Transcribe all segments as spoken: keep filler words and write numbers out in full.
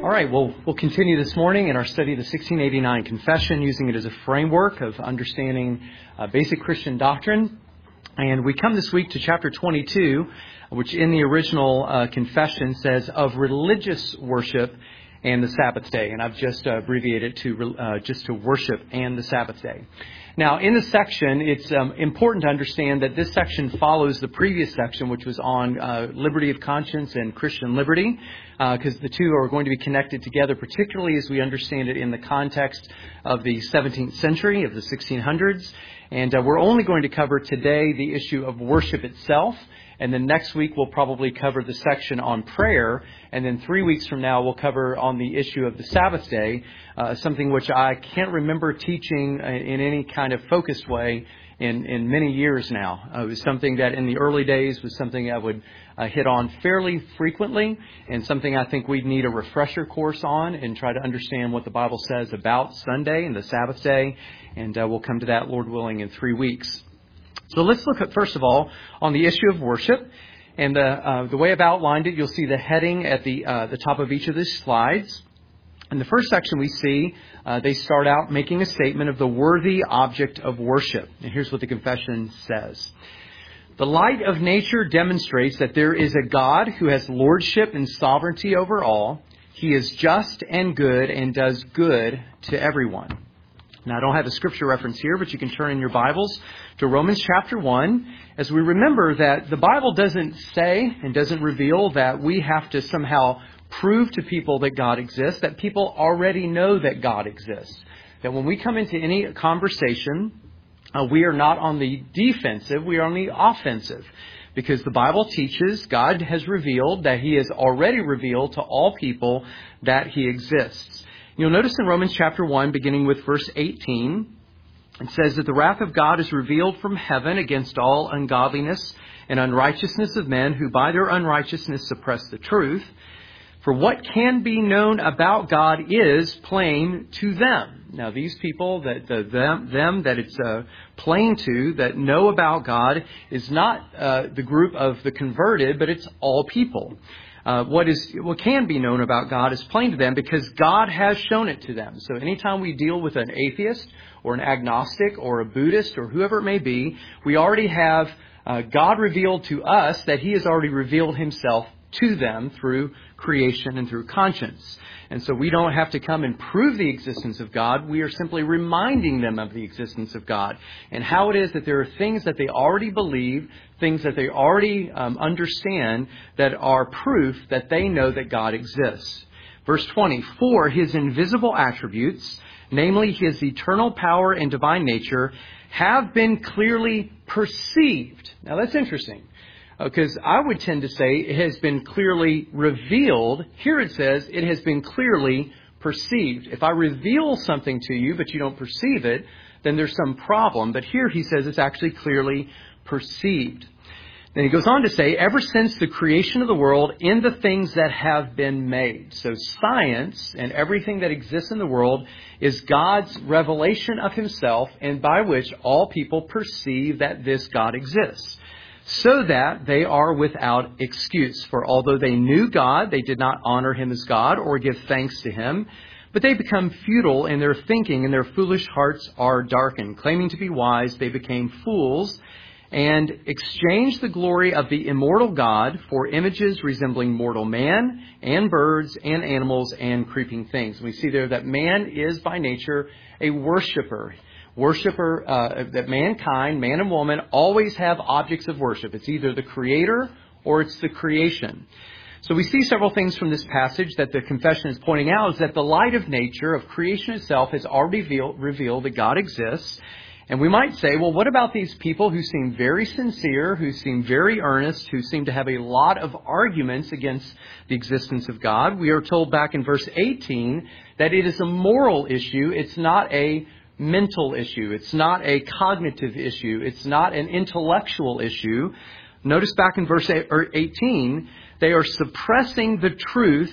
All right, well, we'll continue this morning in our study of the sixteen eighty-nine Confession, using it as a framework of understanding uh, basic Christian doctrine. And we come this week to chapter twenty-two, which in the original uh, confession says of religious worship and the Sabbath day. And I've just uh, abbreviated to uh, just to worship and the Sabbath day. Now, in this section, it's um, important to understand that this section follows the previous section, which was on uh, liberty of conscience and Christian liberty, because uh, the two are going to be connected together, particularly as we understand it in the context of the seventeenth century, of the sixteen hundreds. And uh, we're only going to cover today the issue of worship itself. And then next week, we'll probably cover the section on prayer. And then three weeks from now, we'll cover on the issue of the Sabbath day, uh, something which I can't remember teaching in any kind of focused way in, in many years now. Uh, it was something that in the early days was something I would uh, hit on fairly frequently, and something I think we'd need a refresher course on and try to understand what the Bible says about Sunday and the Sabbath day. And uh, we'll come to that, Lord willing, in three weeks. So let's look at, first of all, on the issue of worship. And the, uh, the way I've outlined it, you'll see the heading at the uh, the top of each of these slides. In the first section we see, uh, they start out making a statement of the worthy object of worship. And here's what the confession says. The light of nature demonstrates that there is a God who has lordship and sovereignty over all. He is just and good and does good to everyone. Now, I don't have a scripture reference here, but you can turn in your Bibles to Romans chapter one, as we remember that the Bible doesn't say and doesn't reveal that we have to somehow prove to people that God exists, that people already know that God exists. That when we come into any conversation, uh, we are not on the defensive, we are on the offensive. Because the Bible teaches God has revealed that He has already revealed to all people that He exists. You'll notice in Romans chapter one, beginning with verse eighteen, it says that the wrath of God is revealed from heaven against all ungodliness and unrighteousness of men who by their unrighteousness suppress the truth. For what can be known about God is plain to them. Now, these people, that the, them, them that it's uh, plain to, that know about God, is not uh, the group of the converted, but it's all people. Uh, what is what can be known about God is plain to them because God has shown it to them. So anytime we deal with an atheist or an agnostic or a Buddhist or whoever it may be, we already have uh, God revealed to us that He has already revealed Himself to them through creation and through conscience. And so we don't have to come and prove the existence of God. We are simply reminding them of the existence of God and how it is that there are things that they already believe, things that they already um, understand that are proof that they know that God exists. Verse twenty, for His invisible attributes, namely His eternal power and divine nature, have been clearly perceived. Now that's interesting. Because I would tend to say it has been clearly revealed. Here it says it has been clearly perceived. If I reveal something to you, but you don't perceive it, then there's some problem. But here he says it's actually clearly perceived. Then he goes on to say, ever since the creation of the world in the things that have been made. So science and everything that exists in the world is God's revelation of Himself, and by which all people perceive that this God exists. So that they are without excuse. For although they knew God, they did not honor Him as God or give thanks to Him. But they become futile in their thinking, and their foolish hearts are darkened. Claiming to be wise, they became fools and exchanged the glory of the immortal God for images resembling mortal man and birds and animals and creeping things. We see there that man is by nature a worshiper. Worshipper, uh, that mankind, man and woman, always have objects of worship. It's either the Creator or it's the creation. So we see several things from this passage that the confession is pointing out, is that the light of nature, of creation itself, has already revealed, revealed that God exists. And we might say, well, what about these people who seem very sincere, who seem very earnest, who seem to have a lot of arguments against the existence of God? We are told back in verse eighteen that it is a moral issue. It's not a mental issue. It's not a cognitive issue. It's not an intellectual issue. Notice back in verse eighteen, they are suppressing the truth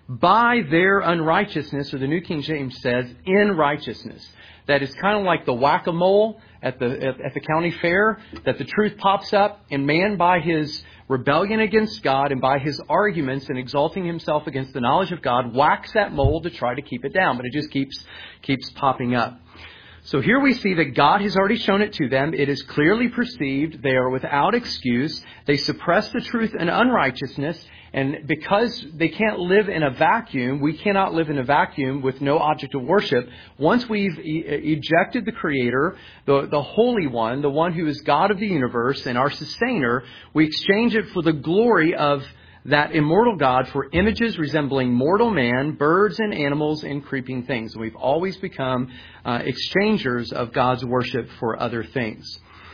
by their unrighteousness, or the New King James says, in righteousness. That is kind of like the whack-a-mole at the at, at the county fair, that the truth pops up, and man, by his rebellion against God and by his arguments and exalting himself against the knowledge of God, whacks that mole to try to keep it down. But it just keeps keeps popping up. So here we see that God has already shown it to them. It is clearly perceived. They are without excuse. They suppress the truth in unrighteousness. And because they can't live in a vacuum, we cannot live in a vacuum with no object of worship. Once we've e- ejected the Creator, the, the Holy One, the one who is God of the universe and our sustainer, we exchange it for the glory of that immortal God for images resembling mortal man, birds and animals and creeping things. And we've always become uh, exchangers of God's worship for other things.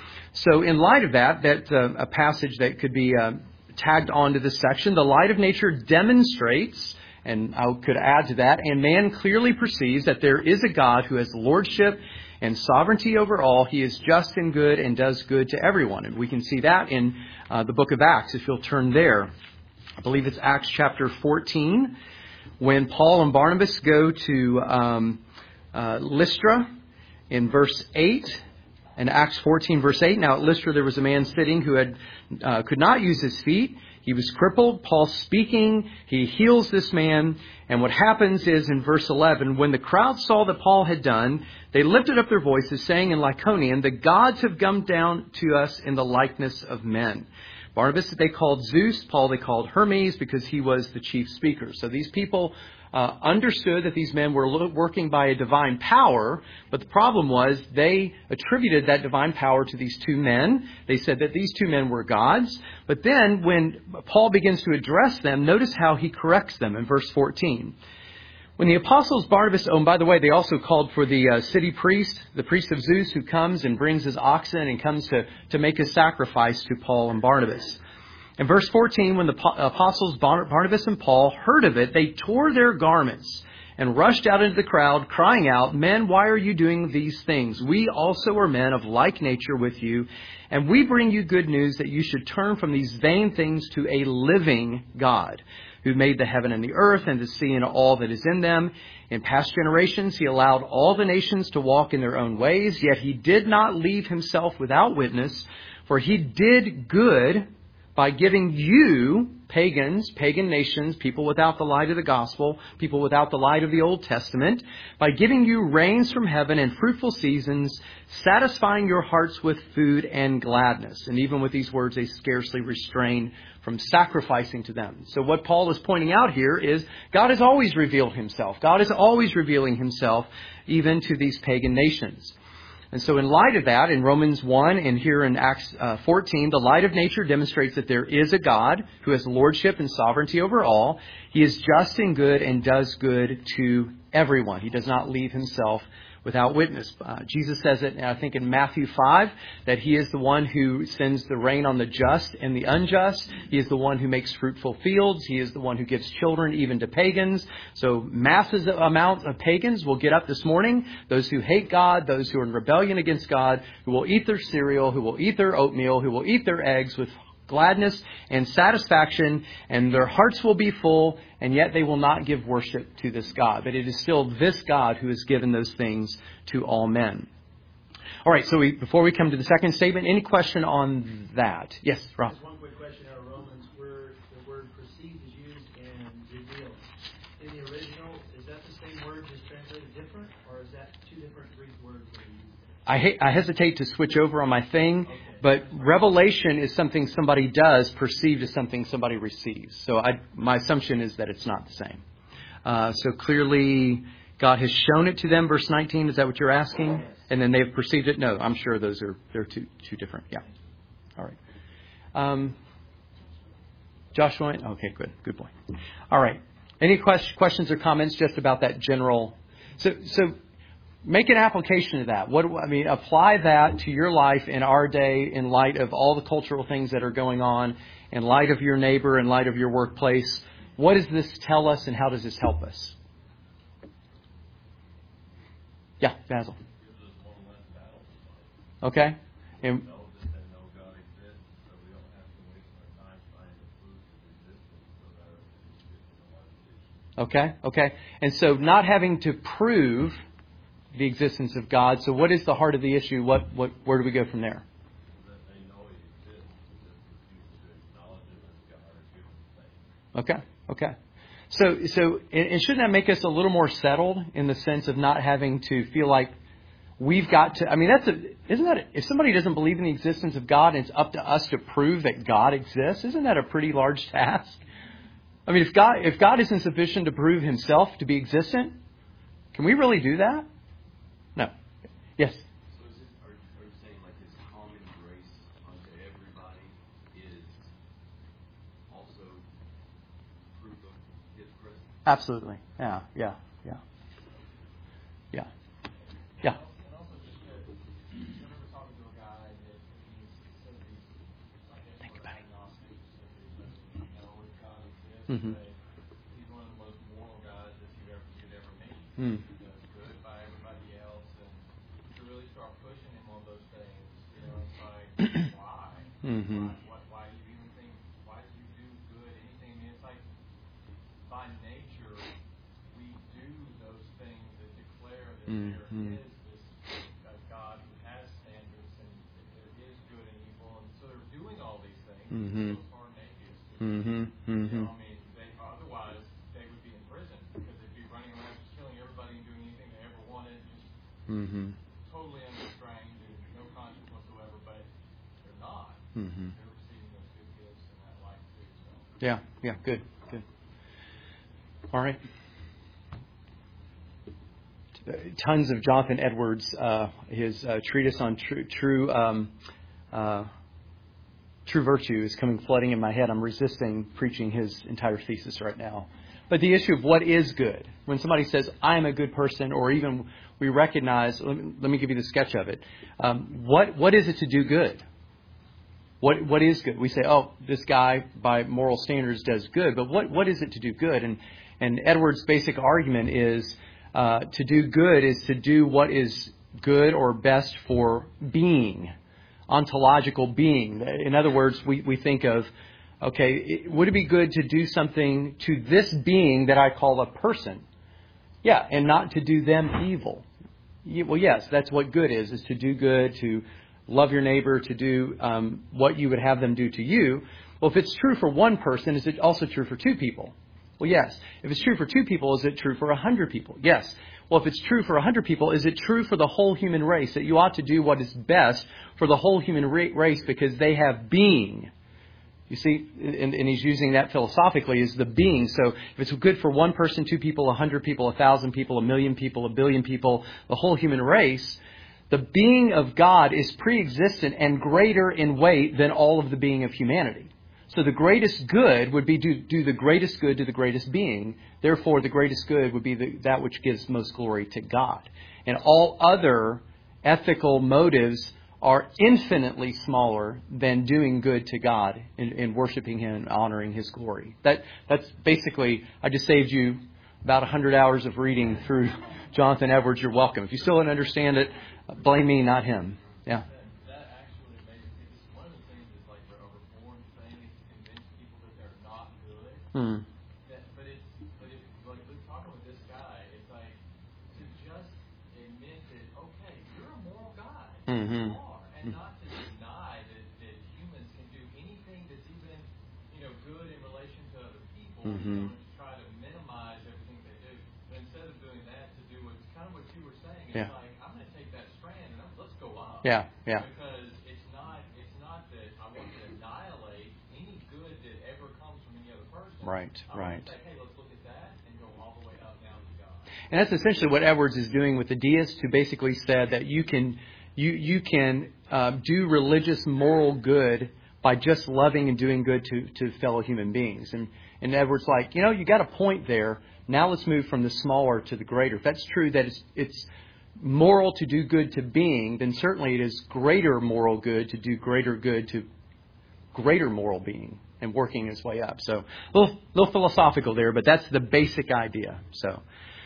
So in light of that, that's uh, a passage that could be uh, tagged onto this section. The light of nature demonstrates, and I could add to that, and man clearly perceives that there is a God who has lordship and sovereignty over all. He is just and good and does good to everyone. And we can see that in uh, the book of Acts, if you'll turn there. I believe it's Acts chapter fourteen, when Paul and Barnabas go to um, uh, Lystra in verse eight. In Acts fourteen, verse eight, now at Lystra there was a man sitting who had uh, could not use his feet. He was crippled. Paul speaking, he heals this man. And what happens is in verse eleven, when the crowd saw that Paul had done, they lifted up their voices, saying in Lycaonian, the gods have come down to us in the likeness of men. Barnabas they called Zeus, Paul they called Hermes, because he was the chief speaker. So these people uh, understood that these men were working by a divine power, but the problem was they attributed that divine power to these two men. They said that these two men were gods. But then when Paul begins to address them, notice how he corrects them in verse fourteen. When the apostles Barnabas, oh, and by the way, they also called for the uh, city priest, the priest of Zeus, who comes and brings his oxen and comes to, to make a sacrifice to Paul and Barnabas. In verse fourteen, when the apostles Barnabas and Paul heard of it, they tore their garments and rushed out into the crowd, crying out, men, why are you doing these things? We also are men of like nature with you, and we bring you good news that you should turn from these vain things to a living God, who made the heaven and the earth and the sea and all that is in them. In past generations, he allowed all the nations to walk in their own ways, yet he did not leave himself without witness, for he did good by giving you, pagans, pagan nations, people without the light of the gospel, people without the light of the Old Testament, by giving you rains from heaven and fruitful seasons, satisfying your hearts with food and gladness. And even with these words, they scarcely restrain from sacrificing to them. So what Paul is pointing out here is God has always revealed himself. God is always revealing himself even to these pagan nations. And so in light of that, in Romans one and here in Acts uh, fourteen, the light of nature demonstrates that there is a God who has lordship and sovereignty over all. He is just and good and does good to everyone. He does not leave himself without witness. Uh, Jesus says it, I think, in Matthew five, that he is the one who sends the rain on the just and the unjust. He is the one who makes fruitful fields. He is the one who gives children even to pagans. So masses of amounts of pagans will get up this morning. Those who hate God, those who are in rebellion against God, who will eat their cereal, who will eat their oatmeal, who will eat their eggs with gladness and satisfaction, and their hearts will be full, and yet they will not give worship to this God. But it is still this God who has given those things to all men. All right, so we, before we come to the second statement, any question on that? Yes, Rob. Just one quick question out of Romans, where the word perceived is used and revealed. In the original, is that the same word just translated different, or is that two different Greek words that are used? I, ha- I hesitate to switch over on my thing, okay. But revelation is something somebody does, perceived is something somebody receives. So I, my assumption is that it's not the same. Uh, so clearly, God has shown it to them, verse nineteen. Is that what you're asking? Yes. And then they've perceived it? No, I'm sure those are they're two two different. Yeah. All right. Um, Joshua? Okay, good. Good point. All right. Any quest- questions or comments just about that general? So, so. Make an application of that. What I mean, apply that to your life in our day in light of all the cultural things that are going on, in light of your neighbor, in light of your workplace. What does this tell us and how does this help us? Yeah, Basil. Okay. And Okay, okay. And so not having to prove the existence of God. So what is the heart of the issue? What, what, where do we go from there? Okay, okay. So, so, and shouldn't that make us a little more settled in the sense of not having to feel like we've got to, I mean, that's a, isn't that, a, if somebody doesn't believe in the existence of God and it's up to us to prove that God exists, isn't that a pretty large task? I mean, if God, if God isn't sufficient to prove himself to be existent, can we really do that? No. Yes? So is it, are, are you saying like his common grace unto everybody is also proof of his presence? Absolutely. Yeah, yeah, yeah. Yeah. Yeah. And also just that, I remember talking to a guy that he's said these, I guess, Think sort of about it. agnostic, so he doesn't know if God exists, Mhm. but he's one of the most moral guys that you ever, you'd ever meet. Mm. He does good by everybody else, and to really start pushing him on those things, you know, it's like, why? Mhm. Why, why? Why do you even think, why do you do good, anything? I mean, it's like, by nature, we do those things that declare that Mhm. there is this uh, God who has standards and that there is good and evil, and so they're doing all these things. Mhm. Those aren't atheists. Mhm. You Mhm. know, I mean, they, otherwise they would be in prison because they'd be running around just killing everybody and doing anything they ever wanted, just Mhm. totally unrestrained and no conscience whatsoever. But they're not. Mhm. They're receiving those good gifts and that life too. So. Yeah, yeah, good, good. All right. Tons of Jonathan Edwards, uh, his uh, treatise on true, true, um, uh, true virtue is coming flooding in my head. I'm resisting preaching his entire thesis right now. But the issue of what is good, when somebody says, I'm a good person, or even we recognize, let me, let me give you the sketch of it. Um, what what is it to do good? What what is good? We say, oh, this guy by moral standards does good, but what, what is it to do good? And and Edwards' basic argument is uh, to do good is to do what is good or best for being, ontological being. In other words, we, we think of, okay, would it be good to do something to this being that I call a person? Yeah, and not to do them evil. Well, yes, that's what good is, is to do good, to love your neighbor, to do um, what you would have them do to you. Well, if it's true for one person, is it also true for two people? Well, yes. If it's true for two people, is it true for a hundred people? Yes. Well, if it's true for a hundred people, is it true for the whole human race that you ought to do what is best for the whole human ra- race because they have being? You see, and, and he's using that philosophically as the being. So if it's good for one person, two people, a hundred people, a thousand people, a million people, a billion people, the whole human race, the being of God is pre-existent and greater in weight than all of the being of humanity. So the greatest good would be to do the greatest good to the greatest being. Therefore, the greatest good would be the, that which gives most glory to God. And all other ethical motives are infinitely smaller than doing good to God and, and worshiping Him and honoring His glory. That that's basically, I just saved you about one hundred hours of reading through Jonathan Edwards. You're welcome. If you still don't understand it, blame me, not him. Yeah. That actually makes it, one of the things is like a reform thing is to convince people that they're not good. Hmm. That, but it's, but it's like talking with this guy, it's like to just admit that, okay, you're a moral guy. Mm-hmm. You are. And not to deny that, that humans can do anything that's even, you know, good in relation to other people. Mm-hmm. You know, to try to minimize everything they do. But instead of doing that, to do what's kind of what you were saying. It's Yeah. like, I'm going to take that strand and I'm, let's go up. Yeah, yeah. Because it's not, it's not that I want to annihilate any good that ever comes from any other person. Right, I right. want to say, hey, let's look at that and go all the way up now to God. And that's essentially what Edwards is doing with the deists, who basically said that you can you you can uh, do religious moral good by just loving and doing good to, to fellow human beings. And and Edwards like, you know, you got a point there. Now let's move from the smaller to the greater. If that's true that it's it's moral to do good to being, then certainly it is greater moral good to do greater good to greater moral being and working its way up. So a little, little philosophical there, but that's the basic idea. So,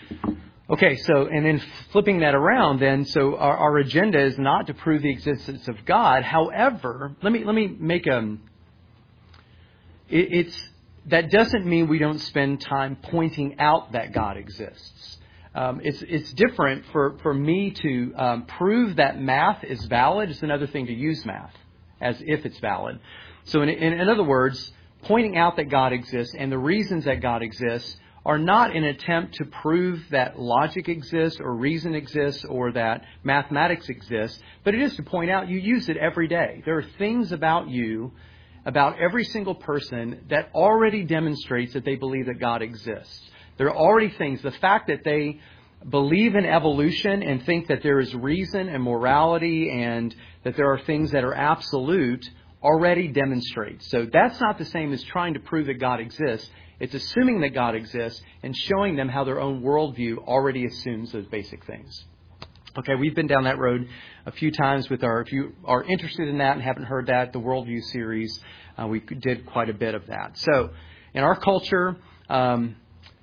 okay, so, and then flipping that around then, so our, our agenda is not to prove the existence of God. However, let me, let me make a, it, it's, that doesn't mean we don't spend time pointing out that God exists. Um, it's it's different for, for me to um, prove that math is valid. It's another thing to use math as if it's valid. So in, in, in other words, pointing out that God exists and the reasons that God exists are not an attempt to prove that logic exists or reason exists or that mathematics exists, but it is to point out you use it every day. There are things about you, about every single person, that already demonstrates that they believe that God exists. There are already things. The fact that they believe in evolution and think that there is reason and morality and that there are things that are absolute already demonstrates. So that's not the same as trying to prove that God exists. It's assuming that God exists and showing them how their own worldview already assumes those basic things. Okay, we've been down that road a few times with our, if you are interested in that and haven't heard that, the Worldview series, uh, we did quite a bit of that. So in our culture, um,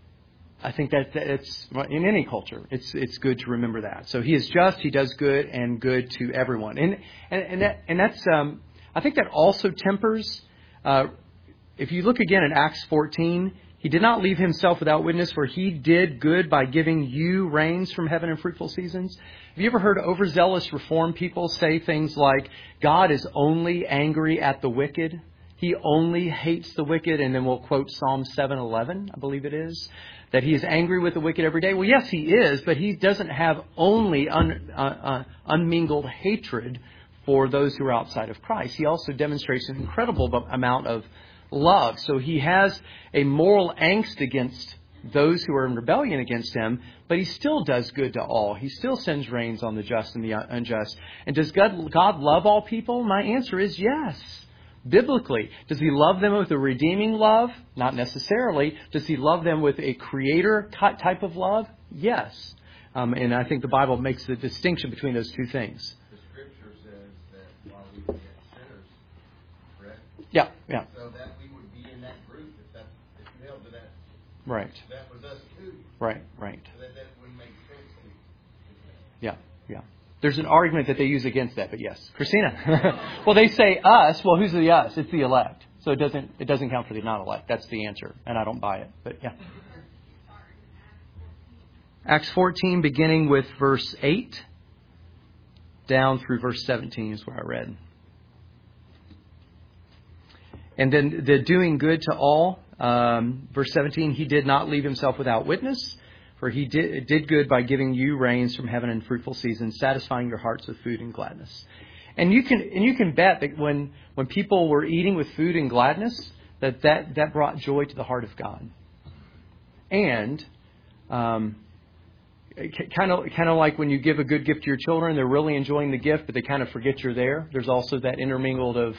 I think that it's in any culture, it's it's good to remember that. So he is just, he does good, and good to everyone. And and and, that, and that's um, I think that also tempers. Uh, if you look again in Acts fourteen, he did not leave himself without witness, for he did good by giving you rains from heaven and fruitful seasons. Have you ever heard overzealous reform people say things like, God is only angry at the wicked? He only hates the wicked, and then we'll quote Psalm seven eleven, I believe it is, that he is angry with the wicked every day. Well, yes, he is, but he doesn't have only un, uh, uh, unmingled hatred for those who are outside of Christ. He also demonstrates an incredible amount of love. So he has a moral angst against those who are in rebellion against him, but he still does good to all. He still sends rains on the just and the unjust. And does God, God love all people? My answer is yes. Biblically, does he love them with a redeeming love? Not necessarily. Does he love them with a creator type of love? Yes. Um, and I think the Bible makes the distinction between those two things. The Scripture says that while we were yet sinners, correct? Yeah, yeah. So that we would be in that group if that if you held to that. Right. That was us too. Right, right. So that that wouldn't make sense to me. Yeah, yeah. There's an argument that they use against that, but yes. Christina. Well, they say us. Well, who's the us? It's the elect. So it doesn't it doesn't count for the non-elect. That's the answer. And I don't buy it. But yeah. Acts fourteen, beginning with verse eight, down through verse seventeen is where I read. And then the doing good to all, um, verse seventeen, he did not leave himself without witness. For he did, did good by giving you rains from heaven and fruitful seasons, satisfying your hearts with food and gladness. And you can and you can bet that when, when people were eating with food and gladness, that, that that brought joy to the heart of God. And um, kind of kind of like when you give a good gift to your children, they're really enjoying the gift, but they kind of forget you're there. There's also that intermingled of,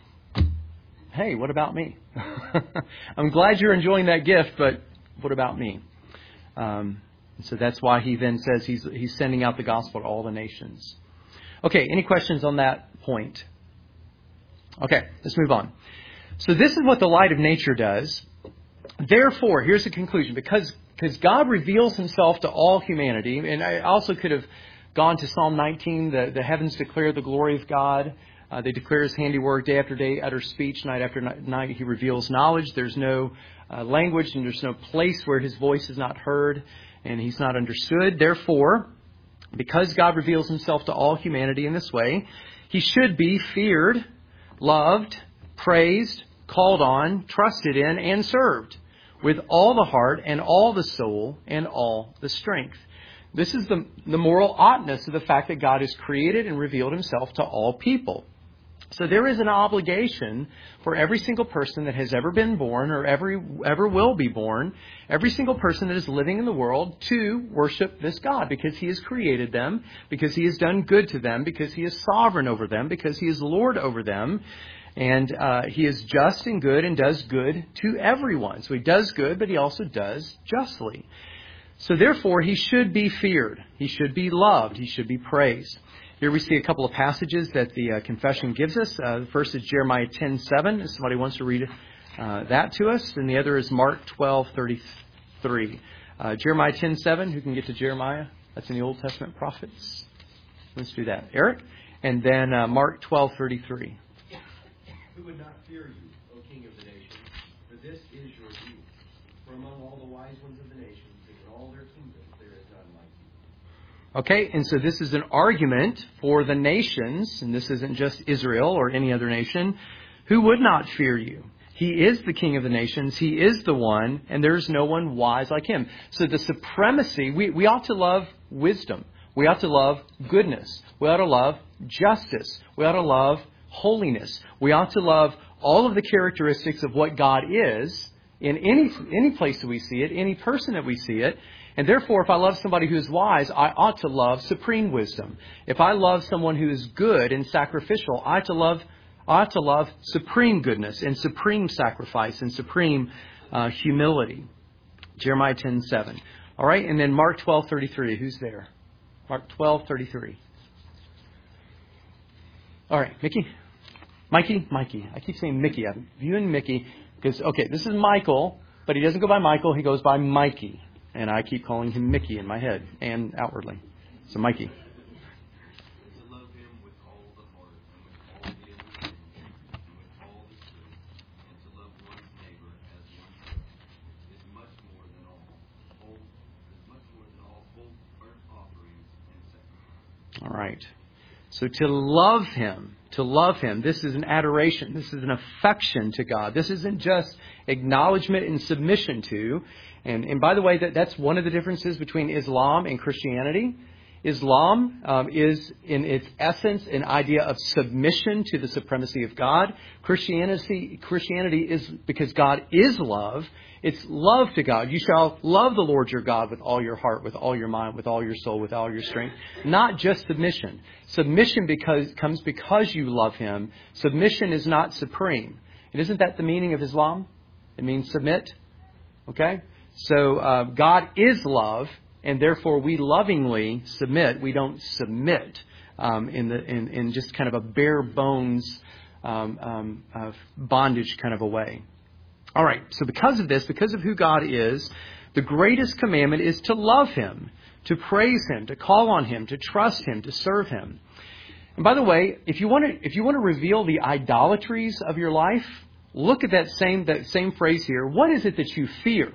hey, what about me? I'm glad you're enjoying that gift, but what about me? Um, so that's why he then says he's he's sending out the gospel to all the nations. Okay, any questions on that point? Okay, let's move on. So this is what the light of nature does. Therefore, here's the conclusion. Because, because God reveals himself to all humanity, and I also could have gone to Psalm nineteen, the, the heavens declare the glory of God. Uh, they declare his handiwork day after day, utter speech, night after night. He reveals knowledge. There's no uh, language and there's no place where his voice is not heard and he's not understood. Therefore, because God reveals himself to all humanity in this way, he should be feared, loved, praised, called on, trusted in, and served with all the heart and all the soul and all the strength. This is the, the moral oughtness of the fact that God has created and revealed himself to all people. So there is an obligation for every single person that has ever been born or ever, ever will be born, every single person that is living in the world to worship this God because he has created them, because he has done good to them, because he is sovereign over them, because he is Lord over them. And uh, he is just and good and does good to everyone. So he does good, but he also does justly. So therefore, he should be feared. He should be loved. He should be praised. Here we see a couple of passages that the uh, confession gives us. Uh, the first is Jeremiah ten seven. If somebody wants to read uh, that to us. And the other is Mark twelve thirty-three. Uh, Jeremiah ten seven. Who can get to Jeremiah? That's in the Old Testament prophets. Let's do that. Eric. And then uh, Mark twelve thirty-three. Who would not fear you, O King of the nations? The this is your due. For among all the wise ones of the nations, and in all their kingdoms, there is none like you. Okay, and so this is an argument for the nations, and this isn't just Israel or any other nation, who would not fear you. He is the King of the nations. He is the one, and there's no one wise like him. So the supremacy, we, we ought to love wisdom. We ought to love goodness. We ought to love justice. We ought to love holiness. We ought to love all of the characteristics of what God is in any any place that we see it, any person that we see it. And therefore, if I love somebody who is wise, I ought to love supreme wisdom. If I love someone who is good and sacrificial, I ought to love I ought to love supreme goodness and supreme sacrifice and supreme uh, humility. Jeremiah ten seven. All right, and then Mark twelve thirty-three. Who's there? Mark twelve thirty-three. All right, Mickey? Mikey? Mikey. I keep saying Mickey. I'm viewing Mickey because, okay, this is Michael, but he doesn't go by Michael. He goes by Mikey. And I keep calling him Mickey in my head and outwardly. So, Mikey. To love him with all the heart, and with all the understanding, and with all the strength, and to love one's neighbor as oneself, is much more than all whole, is much more than all whole burnt offerings and sacrifices. All right. So to love him, to love him, this is an adoration. This is an affection to God. This isn't just acknowledgement and submission to. And, and by the way, that, that's one of the differences between Islam and Christianity. Islam um, is, in its essence, an idea of submission to the supremacy of God. Christianity, Christianity is, because God is love, it's love to God. You shall love the Lord your God with all your heart, with all your mind, with all your soul, with all your strength. Not just submission. Submission because comes because you love him. Submission is not supreme. And isn't that the meaning of Islam? It means submit. Okay? So uh, God is love, and therefore we lovingly submit. We don't submit um, in the in, in just kind of a bare bones um, um, of bondage kind of a way. All right. So because of this, because of who God is, the greatest commandment is to love him, to praise him, to call on him, to trust him, to serve him. And by the way, if you want to if you want to reveal the idolatries of your life, look at that same that same phrase here. What is it that you fear?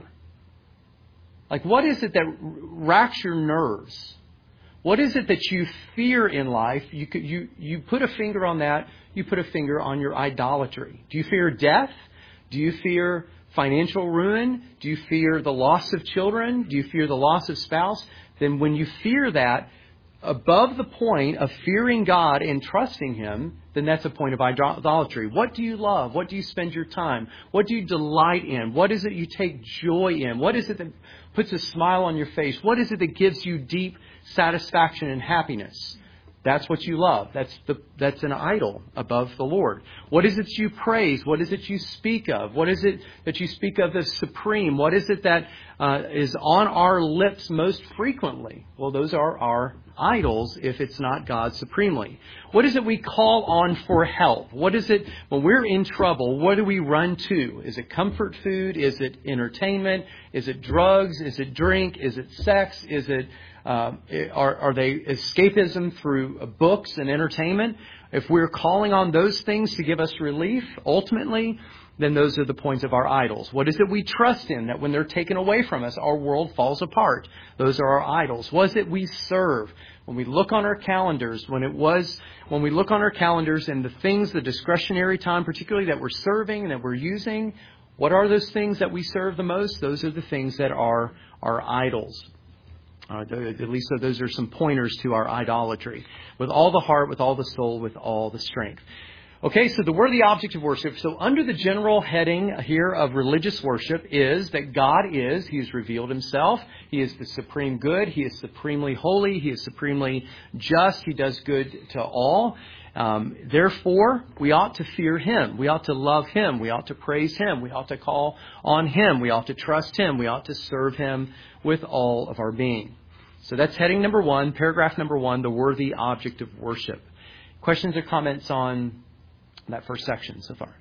Like, what is it that racks your nerves? What is it that you fear in life? You could, you you put a finger on that. You put a finger on your idolatry. Do you fear death? Do you fear financial ruin? Do you fear the loss of children? Do you fear the loss of spouse? Then when you fear that, above the point of fearing God and trusting him, then that's a point of idolatry. What do you love? What do you spend your time? What do you delight in? What is it you take joy in? What is it that puts a smile on your face? What is it that gives you deep satisfaction and happiness? That's what you love. That's the that's an idol above the Lord. What is it you praise? What is it you speak of? What is it that you speak of as supreme? What is it that uh, is on our lips most frequently? Well, those are our idols if it's not God supremely. What is it we call on for help? What is it when we're in trouble? What do we run to? Is it comfort food? Is it entertainment? Is it drugs? Is it drink? Is it sex? Is it Uh, are, are they escapism through books and entertainment? If we're calling on those things to give us relief, ultimately, then those are the points of our idols. What is it we trust in that when they're taken away from us, our world falls apart? Those are our idols. What is it we serve? When we look on our calendars, when it was, when we look on our calendars and the things, the discretionary time, particularly that we're serving and that we're using, what are those things that we serve the most? Those are the things that are our idols. Uh, at least so those are some pointers to our idolatry. With all the heart, with all the soul, with all the strength. Okay, so the we're the object of worship. So under the general heading here of religious worship is that God is, He has revealed Himself. He is the supreme good. He is supremely holy. He is supremely just. He does good to all. Um, therefore, we ought to fear Him. We ought to love Him. We ought to praise Him. We ought to call on Him. We ought to trust Him. We ought to serve Him with all of our being. So that's heading number one, paragraph number one, the worthy object of worship. Questions or comments on that first section so far?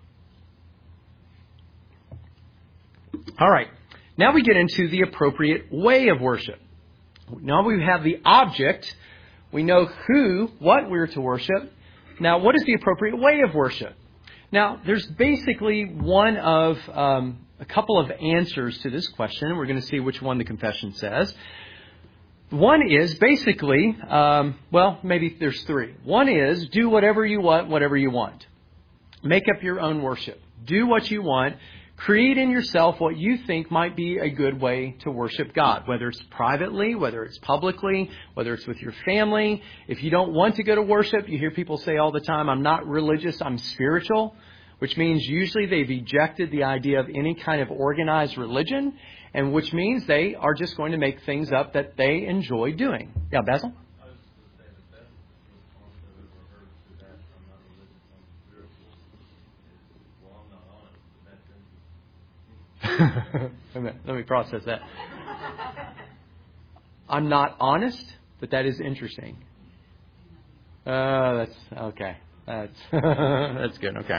All right. Now we get into the appropriate way of worship. Now we have the object. We know who, what we're to worship. Now, what is the appropriate way of worship? Now, there's basically one of um, a couple of answers to this question, and we're going to see which one the confession says. One is basically, um, well, maybe there's three. One is do whatever you want, whatever you want. Make up your own worship. Do what you want. Create in yourself what you think might be a good way to worship God, whether it's privately, whether it's publicly, whether it's with your family. If you don't want to go to worship, you hear people say all the time, I'm not religious, I'm spiritual, which means usually they've ejected the idea of any kind of organized religion, and which means they are just going to make things up that they enjoy doing. Yeah, Basil? I was just going to say the best response I've ever heard to that, I'm not religious, I'm spiritual, is, well, I'm not honest, but that's interesting. Let me process that. I'm not honest, but that is interesting. Uh, that's okay. That's that's good. Okay,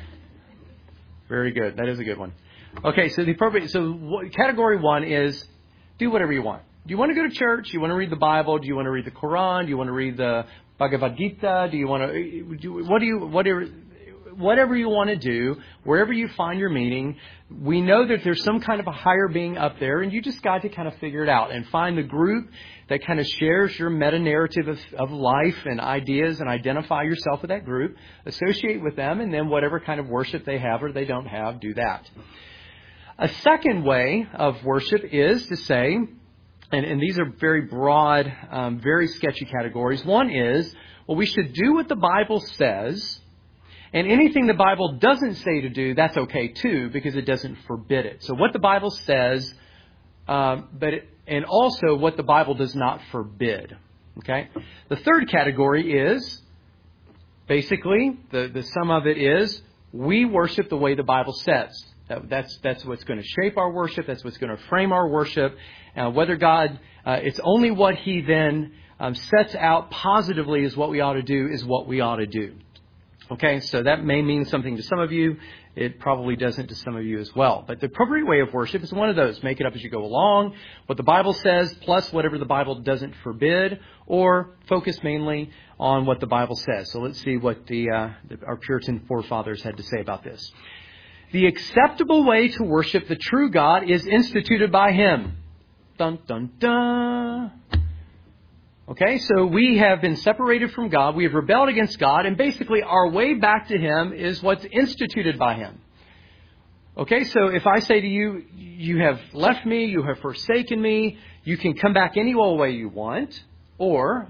very good. That is a good one. Okay, so the appropriate. So what, category one is do whatever you want. Do you want to go to church? Do you want to read the Bible? Do you want to read the Quran? Do you want to read the Bhagavad Gita? Do you want to? Do, what do you? Whatever. Whatever you want to do, wherever you find your meaning, we know that there's some kind of a higher being up there, and you just got to kind of figure it out and find the group that kind of shares your meta-narrative of, of life and ideas and identify yourself with that group, associate with them, and then whatever kind of worship they have or they don't have, do that. A second way of worship is to say, and, and these are very broad, um, very sketchy categories. One is, well, we should do what the Bible says. And anything the Bible doesn't say to do, that's okay too, because it doesn't forbid it. So what the Bible says, um, but it, and also what the Bible does not forbid. Okay. The third category is basically the, the sum of it is we worship the way the Bible says. That, that's that's what's going to shape our worship. That's what's going to frame our worship. Uh, whether God, uh, it's only what He then um, sets out positively is what we ought to do is what we ought to do. Okay, so that may mean something to some of you. It probably doesn't to some of you as well. But the appropriate way of worship is one of those. Make it up as you go along. What the Bible says, plus whatever the Bible doesn't forbid, or focus mainly on what the Bible says. So let's see what the, uh, the our Puritan forefathers had to say about this. The acceptable way to worship the true God is instituted by Him. Dun, dun, dun. Okay, so we have been separated from God. We have rebelled against God. And basically our way back to Him is what's instituted by Him. Okay, so if I say to you, you have left me, you have forsaken me, you can come back any old way you want. Or,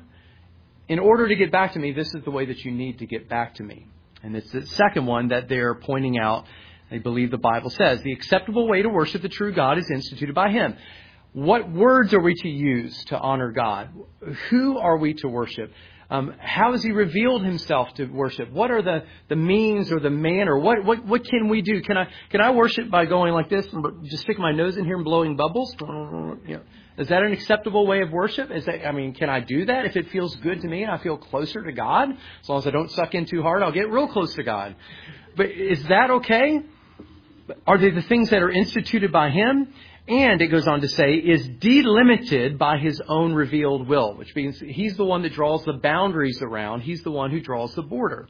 in order to get back to me, this is the way that you need to get back to me. And it's the second one that they're pointing out. They believe the Bible says. The acceptable way to worship the true God is instituted by Him. What words are we to use to honor God? Who are we to worship? Um, how has He revealed Himself to worship? What are the, the means or the manner? What, what what can we do? Can I can I worship by going like this and just sticking my nose in here and blowing bubbles? You know, is that an acceptable way of worship? Is that I mean, can I do that if it feels good to me and I feel closer to God? As long as I don't suck in too hard, I'll get real close to God. But is that okay? Are they the things that are instituted by Him? And it goes on to say, is delimited by His own revealed will, which means He's the one that draws the boundaries around. He's the one who draws the border.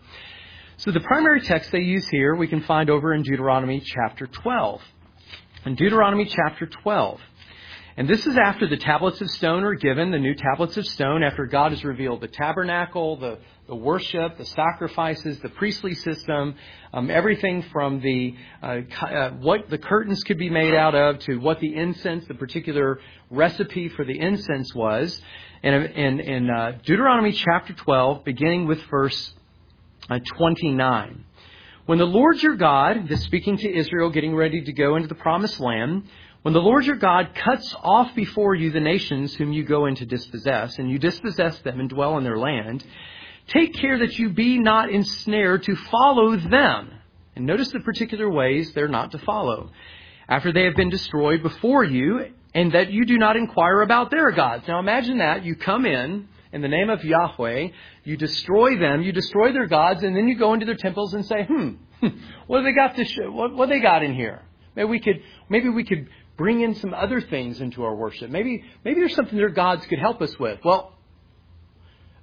So the primary text they use here, we can find over in Deuteronomy chapter twelve. In Deuteronomy chapter twelve. And this is after the tablets of stone are given, the new tablets of stone, after God has revealed the tabernacle, the, the worship, the sacrifices, the priestly system, um, everything from the uh, uh, what the curtains could be made out of to what the incense, the particular recipe for the incense was. And in, in uh, Deuteronomy chapter twelve, beginning with verse uh, twenty-nine. When the Lord your God, this speaking to Israel getting ready to go into the promised land, when the Lord your God cuts off before you the nations whom you go in to dispossess, and you dispossess them and dwell in their land, take care that you be not ensnared to follow them. And notice the particular ways they're not to follow. After they have been destroyed before you, and that you do not inquire about their gods. Now imagine that. You come in, in the name of Yahweh, you destroy them, you destroy their gods, and then you go into their temples and say, hmm, what do they got to show? What, what they got in here? Maybe we could, maybe we could bring in some other things into our worship. Maybe maybe there's something their gods could help us with. Well,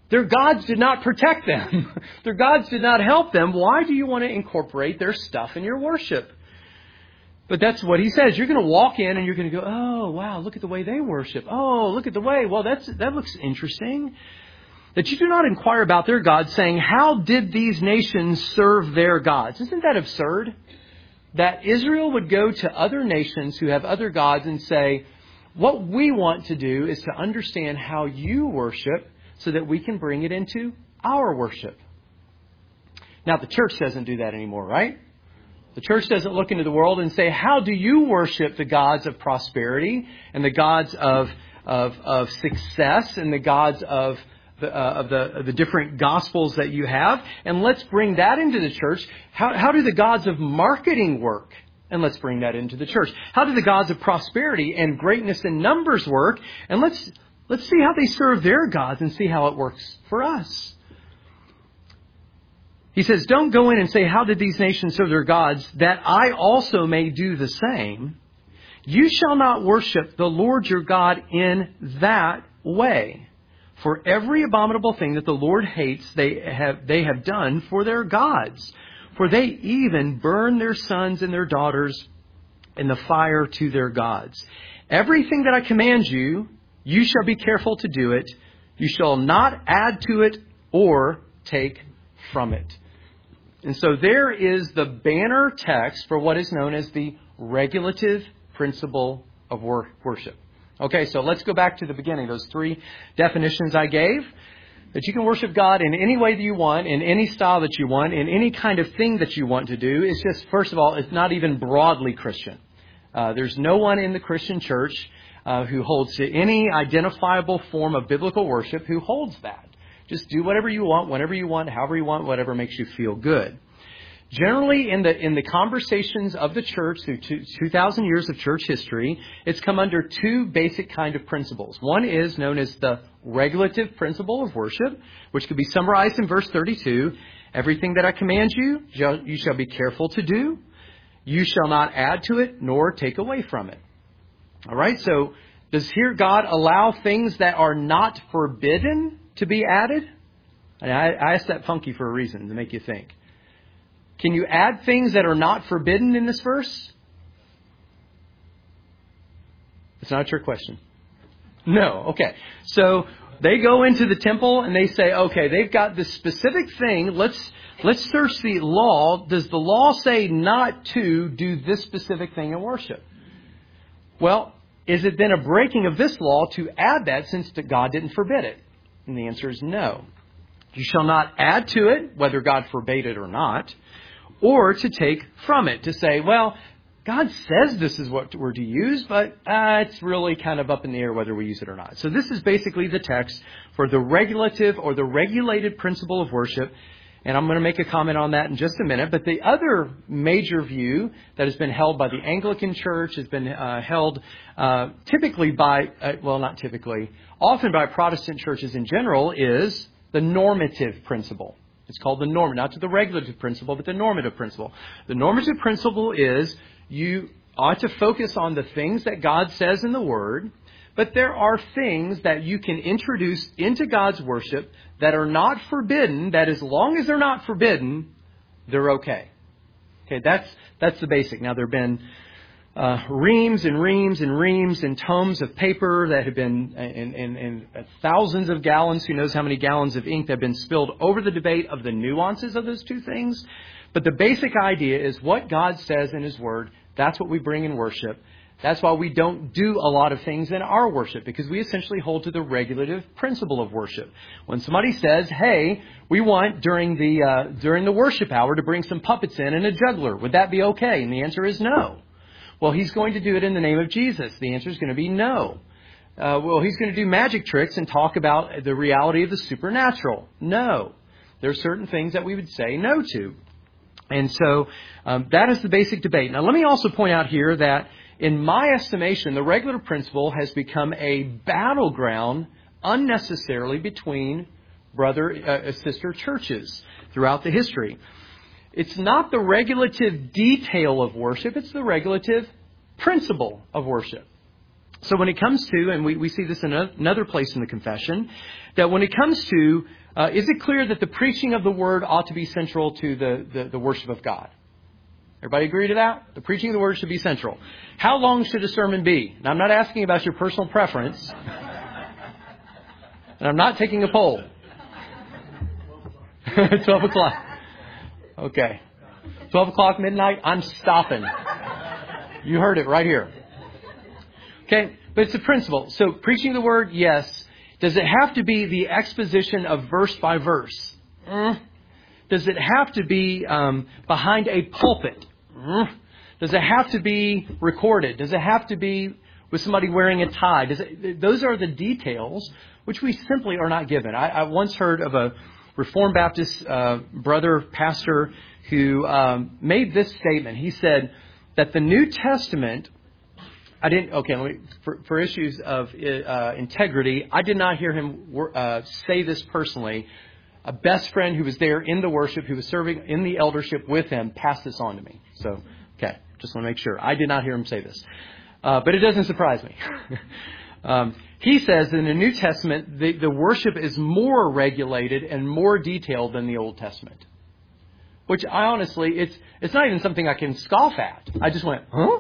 Their gods did not protect them. Their gods did not help them. Why do you want to incorporate their stuff in your worship? But that's what he says. You're going to walk in and you're going to go, oh, wow, look at the way they worship. Oh, look at the way. Well, that's that looks interesting. That you do not inquire about their gods, saying, how did these nations serve their gods? Isn't that absurd? That Israel would go to other nations who have other gods and say, what we want to do is to understand how you worship so that we can bring it into our worship. Now, the church doesn't do that anymore, right? The church doesn't look into the world and say, how do you worship the gods of prosperity and the gods of of, of success and the gods of the, uh, of the of the different gospels that you have? And let's bring that into the church. How, how do the gods of marketing work? And let's bring that into the church. How do the gods of prosperity and greatness in numbers work? And let's let's see how they serve their gods and see how it works for us. He says, don't go in and say, how did these nations serve their gods, that I also may do the same. You shall not worship the Lord your God in that way. For every abominable thing that the Lord hates, they have they have done for their gods. For they even burn their sons and their daughters in the fire to their gods. Everything that I command you, you shall be careful to do it. You shall not add to it or take from it. And so there is the banner text for what is known as the regulative principle of wor- worship. Okay, so let's go back to the beginning. Those three definitions I gave. That you can worship God in any way that you want, in any style that you want, in any kind of thing that you want to do. It's just, first of all, it's not even broadly Christian. Uh, there's no one in the Christian church uh, who holds to any identifiable form of biblical worship who holds that. Just do whatever you want, whenever you want, however you want, whatever makes you feel good. Generally, in the in the conversations of the church through two thousand years of church history, it's come under two basic kind of principles. One is known as the regulative principle of worship, which could be summarized in verse thirty-two. Everything that I command you, you shall be careful to do. You shall not add to it, nor take away from it. All right, so does here God allow things that are not forbidden to be added? And I, I asked that funky for a reason, to make you think. Can you add things that are not forbidden in this verse? It's not a trick question. No. Okay. So they go into the temple and they say, okay, they've got this specific thing. Let's let's search the law. Does the law say not to do this specific thing in worship? Well, is it then a breaking of this law to add that since God didn't forbid it? And the answer is no. You shall not add to it, whether God forbade it or not, or to take from it, to say, well, God says this is what we're to use, but uh, it's really kind of up in the air whether we use it or not. So this is basically the text for the regulative or the regulated principle of worship. And I'm going to make a comment on that in just a minute. But the other major view that has been held by the Anglican Church, has been uh, held uh, typically by, uh, well, not typically, often by Protestant churches in general, is the normative principle. It's called the norm, not to the regulative principle, but the normative principle. The normative principle is you ought to focus on the things that God says in the Word, but there are things that you can introduce into God's worship that are not forbidden, that as long as they're not forbidden, they're okay. Okay, that's that's the basic. Now, there have been uh, reams and reams and reams and tomes of paper that have been, and, and, and thousands of gallons, who knows how many gallons of ink that have been spilled over the debate of the nuances of those two things. But the basic idea is what God says in His Word, that's what we bring in worship. That's why we don't do a lot of things in our worship, because we essentially hold to the regulative principle of worship. When somebody says, hey, we want during the uh, during the worship hour to bring some puppets in and a juggler, would that be okay? And the answer is no. Well, he's going to do it in the name of Jesus. The answer is going to be no. Uh, well, he's going to do magic tricks and talk about the reality of the supernatural. No. There are certain things that we would say no to. And so um, that is the basic debate. Now, let me also point out here that in my estimation, the regulative principle has become a battleground unnecessarily between brother, uh, sister churches throughout the history. It's not the regulative detail of worship, it's the regulative principle of worship. So when it comes to, and we, we see this in another place in the confession, that when it comes to Uh, is it clear that the preaching of the Word ought to be central to the, the, the worship of God? Everybody agree to that? The preaching of the Word should be central. How long should a sermon be? Now, I'm not asking about your personal preference. And I'm not taking a poll. twelve o'clock. Okay. twelve o'clock midnight, I'm stopping. You heard it right here. Okay, but it's a principle. So preaching the Word, yes. Does it have to be the exposition of verse by verse? Mm. Does it have to be um, behind a pulpit? Mm. Does it have to be recorded? Does it have to be with somebody wearing a tie? Does it, those are the details which we simply are not given. I, I once heard of a Reformed Baptist uh, brother pastor who um, made this statement. He said that the New Testament, I didn't, okay, let me, for, for issues of uh, integrity, I did not hear him uh, say this personally. A best friend who was there in the worship, who was serving in the eldership with him, passed this on to me. So, okay, just want to make sure. I did not hear him say this. Uh, but it doesn't surprise me. um, he says in the New Testament, the, the worship is more regulated and more detailed than the Old Testament. Which I honestly, it's it's not even something I can scoff at. I just went, huh?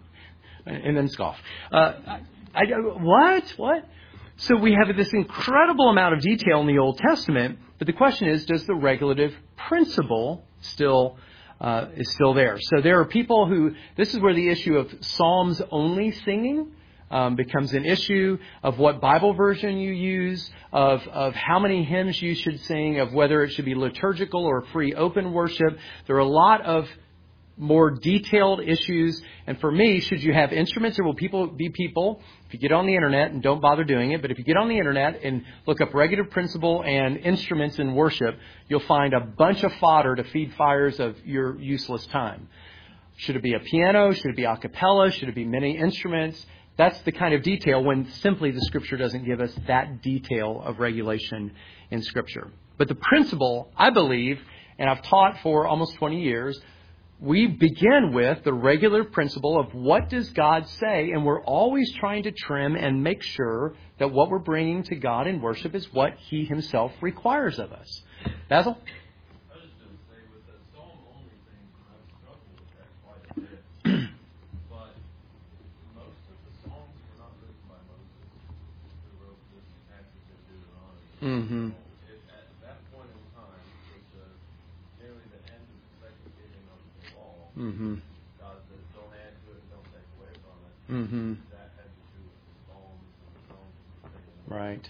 and then scoff. Uh, I, I, what? What? So we have this incredible amount of detail in the Old Testament, but the question is, does the regulative principle still uh, is still there? So there are people who, this is where the issue of Psalms only singing um, becomes an issue, of what Bible version you use, of, of how many hymns you should sing, of whether it should be liturgical or free open worship. There are a lot of more detailed issues. And for me, should you have instruments, or will people be people? If you get on the internet, and don't bother doing it, but if you get on the internet and look up regulative principle and instruments in worship, you'll find a bunch of fodder to feed fires of your useless time. Should it be a piano? Should it be a cappella? Should it be many instruments? That's the kind of detail, when simply the Scripture doesn't give us that detail of regulation in Scripture. But the principle, I believe, and I've taught for almost twenty years, we begin with the regular principle of what does God say, and we're always trying to trim and make sure that what we're bringing to God in worship is what He Himself requires of us. Basil? I was just going to say, with the psalm-only thing, I've struggled with that quite a bit. But most of the songs were not written by Moses, who wrote this passage of Deuteronomy. Mm-hmm. It, at that point in time, it was uh, nearly the end of the second giving of the law. Mm-hmm. God said, don't add to it, don't take away from it. Mm-hmm. That had to do with the psalms and the songs and the things. Right.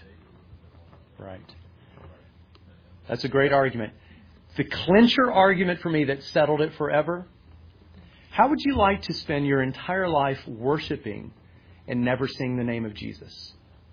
Right. Right. That's a great argument. The clincher argument for me that settled it forever. How would you like to spend your entire life worshiping and never sing the name of Jesus?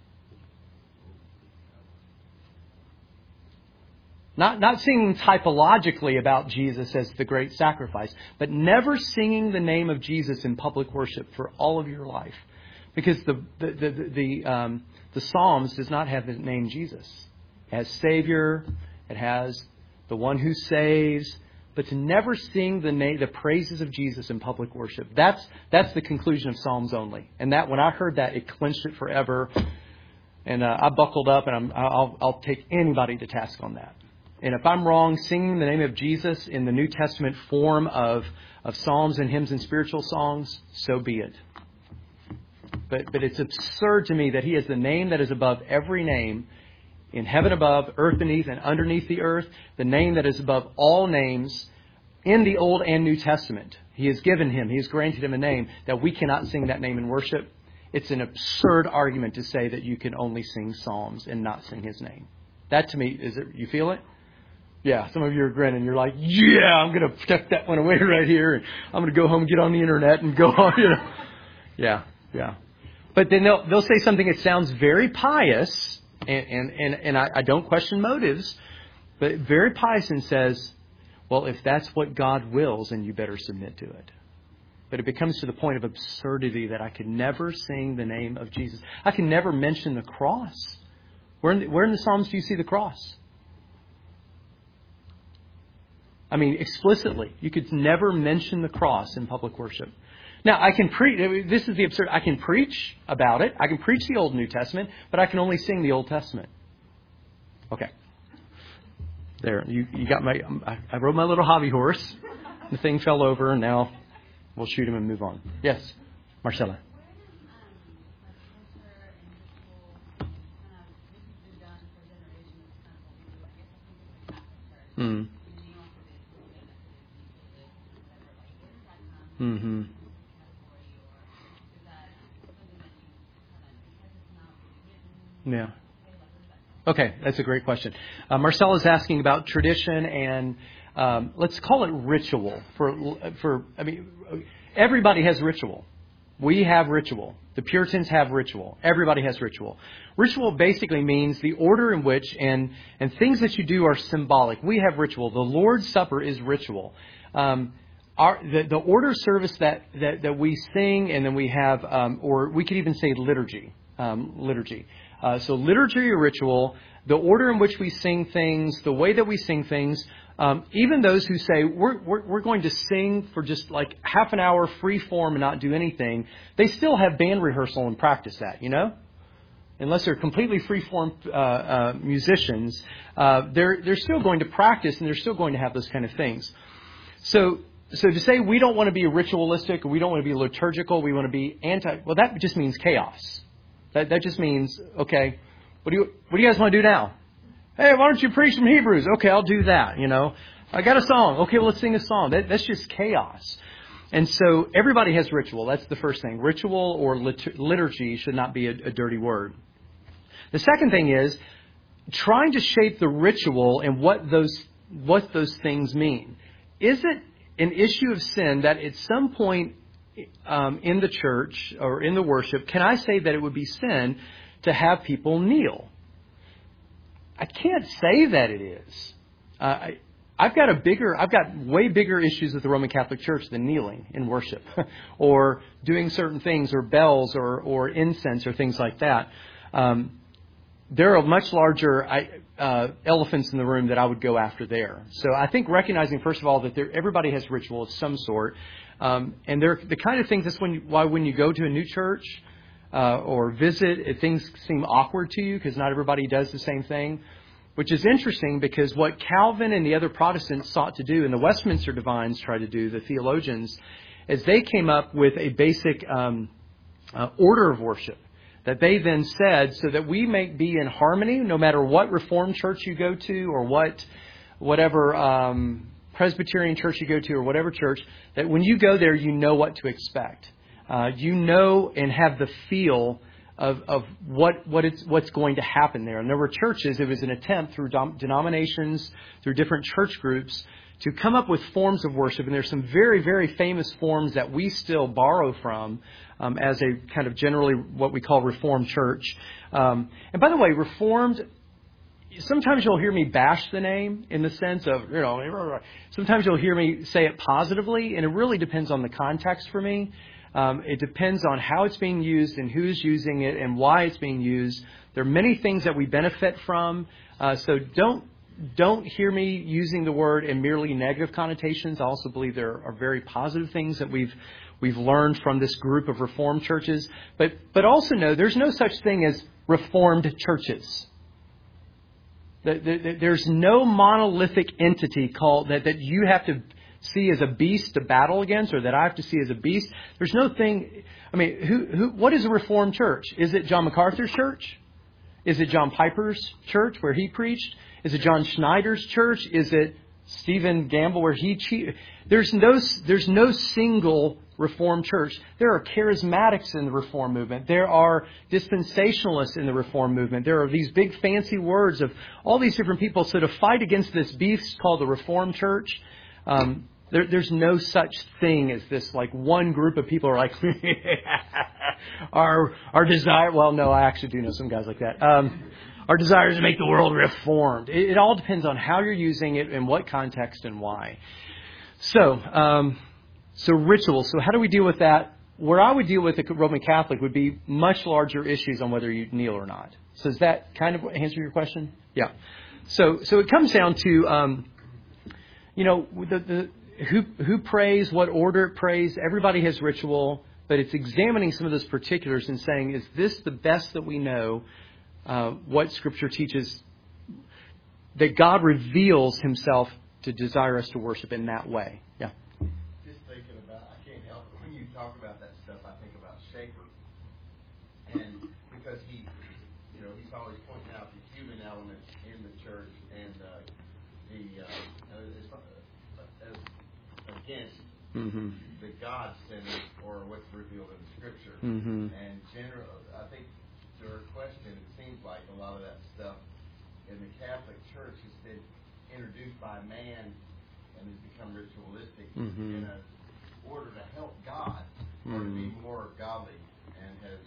Not, not singing typologically about Jesus as the great sacrifice, but never singing the name of Jesus in public worship for all of your life. Because the the the, the, um, the Psalms does not have the name Jesus. It has Savior, it has the one who saves, but to never sing the name, the praises of Jesus in public worship. That's that's the conclusion of Psalms only. And that, when I heard that, it clinched it forever. And uh, I buckled up, and I'm, I'll I'll take anybody to task on that. And if I'm wrong, singing the name of Jesus in the New Testament form of, of psalms and hymns and spiritual songs, so be it. But but it's absurd to me that He is the name that is above every name, in heaven above, earth beneath, and underneath the earth, the name that is above all names in the Old and New Testament. He has given Him, He has granted Him a name that we cannot sing that name in worship. It's an absurd argument to say that you can only sing psalms and not sing His name. That to me, is it? You feel it? Yeah, some of you are grinning. You're like, yeah, I'm going to tuck that one away right here. And I'm going to go home, get on the internet and go on. You know. Yeah, yeah. But then they'll, they'll say something that sounds very pious. And, and, and, and I, I don't question motives. But very pious, and says, well, if that's what God wills, then you better submit to it. But it becomes to the point of absurdity that I could never sing the name of Jesus. I can never mention the cross. Where in the, where in the Psalms do you see the cross? I mean, explicitly. You could never mention the cross in public worship. Now, I can preach. This is the absurd. I can preach about it. I can preach the Old and New Testament, but I can only sing the Old Testament. Okay. There, you, you got my, I, I rode my little hobby horse. The thing fell over, and now we'll shoot him and move on. Yes, Marcella. Hmm. Mm-hmm. Yeah. Okay, that's a great question. Uh, Marcel is asking about tradition and um, let's call it ritual. For for I mean, everybody has ritual. We have ritual. The Puritans have ritual. Everybody has ritual. Ritual basically means the order in which and and things that you do are symbolic. We have ritual. The Lord's Supper is ritual. Um, Our, the, the order service that, that, that we sing, and then we have, um, or we could even say liturgy. Um, liturgy. Uh, so liturgy or ritual, the order in which we sing things, the way that we sing things, um, even those who say we're, we're, we're going to sing for just like half an hour free form and not do anything, they still have band rehearsal and practice that, you know? Unless they're completely free-form uh, uh, musicians, uh, they're, they're still going to practice and they're still going to have those kind of things. So, So to say we don't want to be ritualistic, or we don't want to be liturgical, we want to be anti, well, that just means chaos. That that just means, okay, what do you what do you guys want to do now? Hey, why don't you preach some Hebrews? Okay, I'll do that. You know, I got a song. Okay, well, let's sing a song. That, that's just chaos. And so everybody has ritual. That's the first thing. Ritual or lit- liturgy should not be a, a dirty word. The second thing is trying to shape the ritual and what those what those things mean. Is it an issue of sin that at some point um, in the church or in the worship, can I say that it would be sin to have people kneel? I can't say that it is. Uh, I, I've got a bigger, I've got way bigger issues with the Roman Catholic Church than kneeling in worship or doing certain things or bells or, or incense or things like that. Um, there are much larger uh, elephants in the room that I would go after there. So I think recognizing, first of all, that there, everybody has ritual of some sort. Um, and they're the kind of things that's when you, why when you go to a new church uh, or visit, it, things seem awkward to you because not everybody does the same thing, which is interesting because what Calvin and the other Protestants sought to do, and the Westminster Divines tried to do, the theologians, is they came up with a basic um, uh, order of worship that they then said, so that we may be in harmony, no matter what Reformed church you go to or what, whatever um, Presbyterian church you go to or whatever church, that when you go there, you know what to expect. Uh, you know and have the feel of, of what what it's what's going to happen there. And there were churches, it was an attempt through dom- denominations, through different church groups, to come up with forms of worship. And there's some very, very famous forms that we still borrow from um, as a kind of generally what we call Reformed church. Um, and by the way, Reformed, sometimes you'll hear me bash the name in the sense of, you know, sometimes you'll hear me say it positively, and it really depends on the context for me. Um, it depends on how it's being used and who's using it and why it's being used. There are many things that we benefit from. Uh, so don't Don't hear me using the word in merely negative connotations. I also believe there are very positive things that we've we've learned from this group of Reformed churches. But but also know there's no such thing as Reformed churches. There's no monolithic entity called that, that you have to see as a beast to battle against, or that I have to see as a beast. There's no thing. I mean, who who what is a Reformed church? Is it John MacArthur's church? Is it John Piper's church where he preached? Is it John Schneider's church? Is it Stephen Gamble where he che- There's no there's no single Reformed church. There are charismatics in the Reformed movement. There are dispensationalists in the Reformed movement. There are these big fancy words of all these different people. So to fight against this beast called the Reformed church, um, there, there's no such thing as this like one group of people are like our our desire. Well, no, I actually do know some guys like that. Um, Our desire is to make the world reformed. It, it all depends on how you're using it, in what context, and why. So, um, so ritual. So how do we deal with that? Where I would deal with a Roman Catholic would be much larger issues on whether you kneel or not. So does that kind of answer your question? Yeah. So, so it comes down to, um, you know, the, the who who prays, what order it prays. Everybody has ritual, but it's examining some of those particulars and saying, is this the best that we know? Uh, what Scripture teaches that God reveals Himself to desire us to worship in that way. Yeah. Just thinking about, I can't help it. When you talk about that stuff, I think about Schaefer. And because he, you know, he's always pointing out the human element in the church and uh, the, uh, as, as against mm-hmm. the God-centered or what's revealed in the Scripture. Mm-hmm. And general, I think to her question, it seems like a lot of that stuff in the Catholic Church has been introduced by man and has become ritualistic mm-hmm. in a order to help God mm-hmm. or to be more godly, and has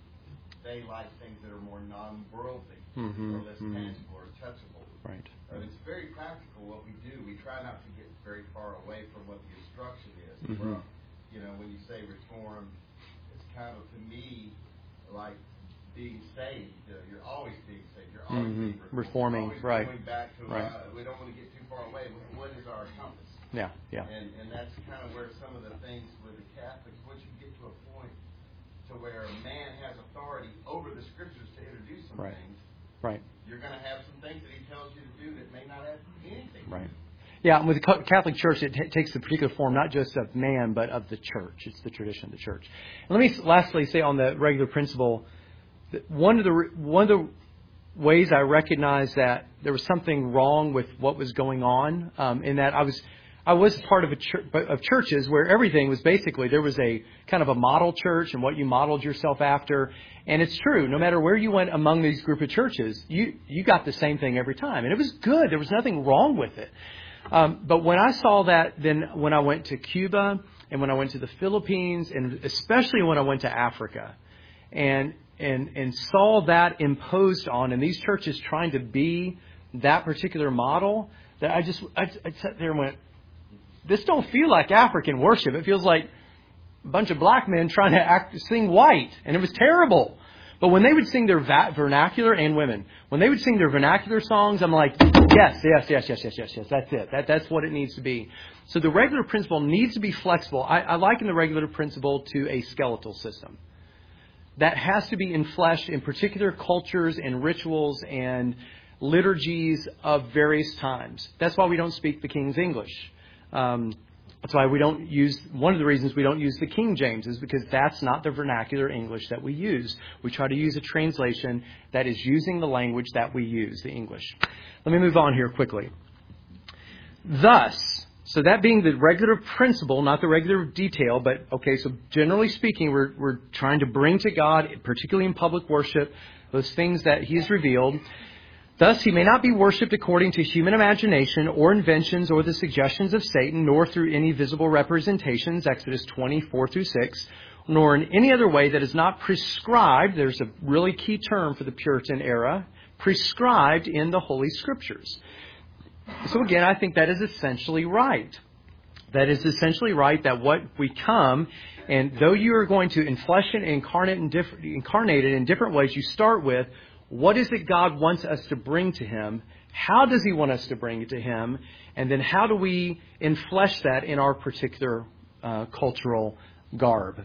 they like things that are more non-worldly mm-hmm. or less mm-hmm. tangible or touchable. Right. And it's very practical what we do. We try not to get very far away from what the instruction is. Mm-hmm. We're, you know, when you say reform, it's kind of, to me, like being saved. Uh, you're always being saved. You're always mm-hmm. being reforming. Reforming, always right. Going back to, right. uh, we don't want to get too far away. What is our compass? Yeah, yeah. And and that's kind of where some of the things with the Catholics, once you get to a point to where man has authority over the Scriptures to introduce some right. things, right. you're going to have some things that he tells you to do that may not have anything. Right. Yeah, and with the Catholic Church, it t- takes the particular form not just of man, but of the church. It's the tradition of the church. And let me lastly say on the regular principle, that one of the one of the ways I recognized that there was something wrong with what was going on, um, in that I was I was part of a church, of churches where everything was basically, there was a kind of a model church and what you modeled yourself after. And it's true, no matter where you went among these group of churches, you, you got the same thing every time. And it was good. There was nothing wrong with it. Um, but when I saw that, then when I went to Cuba and when I went to the Philippines, and especially when I went to Africa, and and and saw that imposed on, and these churches trying to be that particular model, that I just I, I sat there and went, this don't feel like African worship. It feels like a bunch of black men trying to act, sing white. And it was terrible. But when they would sing their va- vernacular, and women, when they would sing their vernacular songs, I'm like, yes, yes, yes, yes, yes, yes, yes. That's it. That, that's what it needs to be. So the regular principle needs to be flexible. I, I liken the regular principle to a skeletal system that has to be enfleshed in particular cultures and rituals and liturgies of various times. That's why we don't speak the King's English. Um, that's why we don't use, one of the reasons we don't use the King James is because that's not the vernacular English that we use. We try to use a translation that is using the language that we use, the English. Let me move on here quickly. Thus, so that being the regular principle, not the regular detail, but okay, so generally speaking, we're, we're trying to bring to God, particularly in public worship, those things that He has revealed. Thus, He may not be worshipped according to human imagination or inventions or the suggestions of Satan, nor through any visible representations, Exodus twenty, four through six, nor in any other way that is not prescribed, there's a really key term for the Puritan era, prescribed in the Holy Scriptures. So again, I think that is essentially right. That is essentially right, that what we come, and though you are going to enflesh and incarnate, in diff- incarnate it in different ways, you start with, what is it God wants us to bring to Him? How does He want us to bring it to Him? And then how do we enflesh that in our particular uh, cultural garb?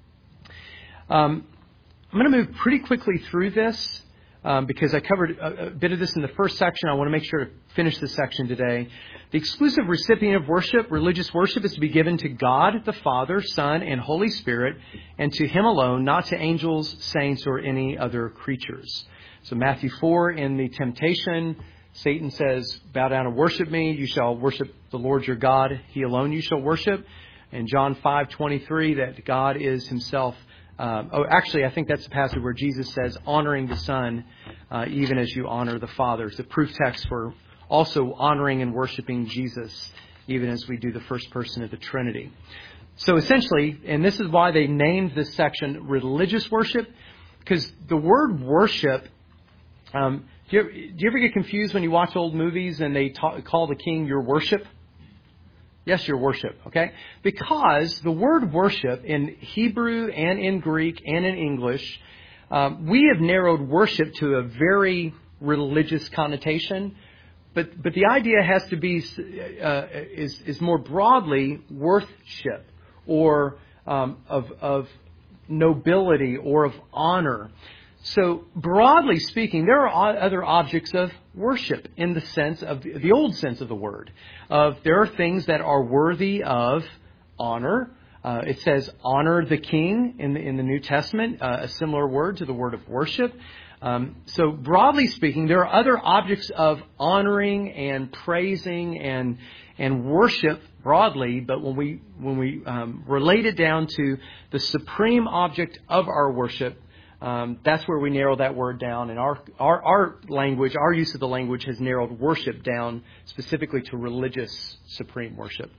Um, I'm going to move pretty quickly through this um, because I covered a, a bit of this in the first section. I want to make sure to finish this section today. The exclusive recipient of worship, religious worship, is to be given to God, the Father, Son, and Holy Spirit, and to Him alone, not to angels, saints, or any other creatures. So Matthew four, in the temptation, Satan says, bow down and worship me. You shall worship the Lord your God. He alone you shall worship. And John five twenty-three, that God is Himself. Um, oh, actually, I think that's the passage where Jesus says, honoring the Son, uh, even as you honor the Father. It's a proof text for also honoring and worshiping Jesus, even as we do the first person of the Trinity. So essentially, and this is why they named this section religious worship, because the word worship, Um, do, you ever, do you ever get confused when you watch old movies and they ta- call the king your worship? Yes, your worship, okay? Because the word worship in Hebrew and in Greek and in English, um, we have narrowed worship to a very religious connotation. But but the idea has to be, uh, is, is more broadly worship or um, of, of nobility or of honor. So broadly speaking, there are other objects of worship in the sense of the, the old sense of the word. Of there are things that are worthy of honor. Uh, it says honor the king in the, in the New Testament, uh, a similar word to the word of worship. Um, so broadly speaking, there are other objects of honoring and praising and and worship broadly, but when we when we um, relate it down to the supreme object of our worship, um, that's where we narrow that word down. And our, our our language, our use of the language has narrowed worship down specifically to religious supreme worship.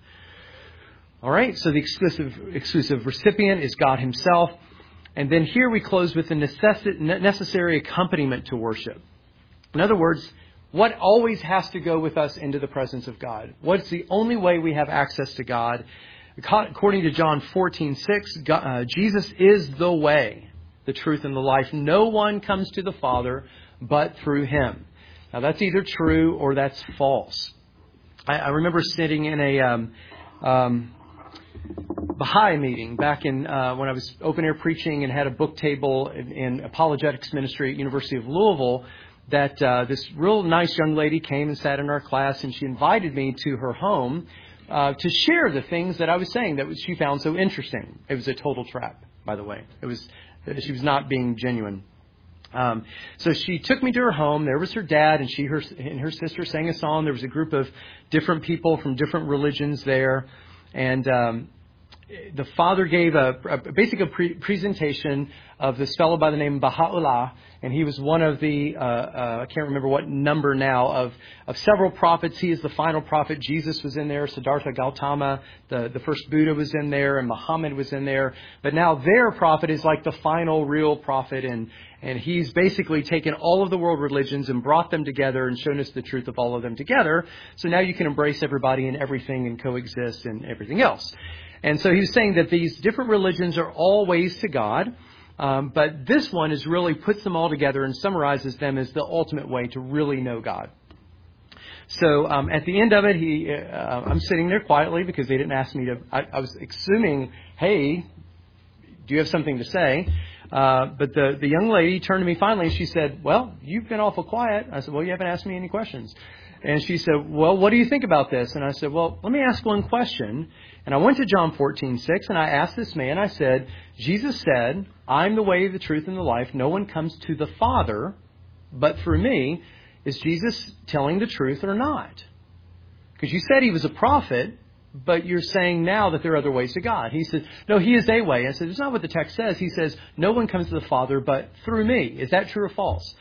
All right, so the exclusive exclusive recipient is God Himself. And then here we close with the necess- necessary accompaniment to worship. In other words, what always has to go with us into the presence of God? What's the only way we have access to God? According to John fourteen six, God, uh, Jesus is the way, the truth, and the life. No one comes to the Father but through Him. Now that's either true or that's false. I, I remember sitting in a um, um, Baha'i meeting back in uh, when I was open air preaching and had a book table in, in apologetics ministry at University of Louisville. That uh, this real nice young lady came and sat in our class, and she invited me to her home uh, to share the things that I was saying that she found so interesting. It was a total trap, by the way. It was she was not being genuine. Um, so she took me to her home. There was her dad, and she her, and her sister sang a song. There was a group of different people from different religions there, and um, the father gave a, a basic a pre- presentation of this fellow by the name of Baha'u'llah, and he was one of the, uh, uh, I can't remember what number now, of, of several prophets. He is the final prophet. Jesus was in there, Siddhartha Gautama, the, the first Buddha was in there, and Muhammad was in there. But now their prophet is like the final real prophet, and, and he's basically taken all of the world religions and brought them together and shown us the truth of all of them together. So now you can embrace everybody and everything and coexist and everything else. And so he's saying that these different religions are all ways to God, um, but this one is really puts them all together and summarizes them as the ultimate way to really know God. So um, at the end of it, he, uh, I'm sitting there quietly because they didn't ask me to. I, I was assuming, hey, do you have something to say? Uh, but the, the young lady turned to me finally and she said, well, you've been awful quiet. I said, well, you haven't asked me any questions. And she said, well, what do you think about this? And I said, well, let me ask one question. And I went to John fourteen six and I asked this man, I said, Jesus said, I'm the way, the truth, and the life. No one comes to the Father but through me. Is Jesus telling the truth or not? Because you said he was a prophet, but you're saying now that there are other ways to God. He said, no, he is a way. I said, it's not what the text says. He says, no one comes to the Father but through me. Is that true or false?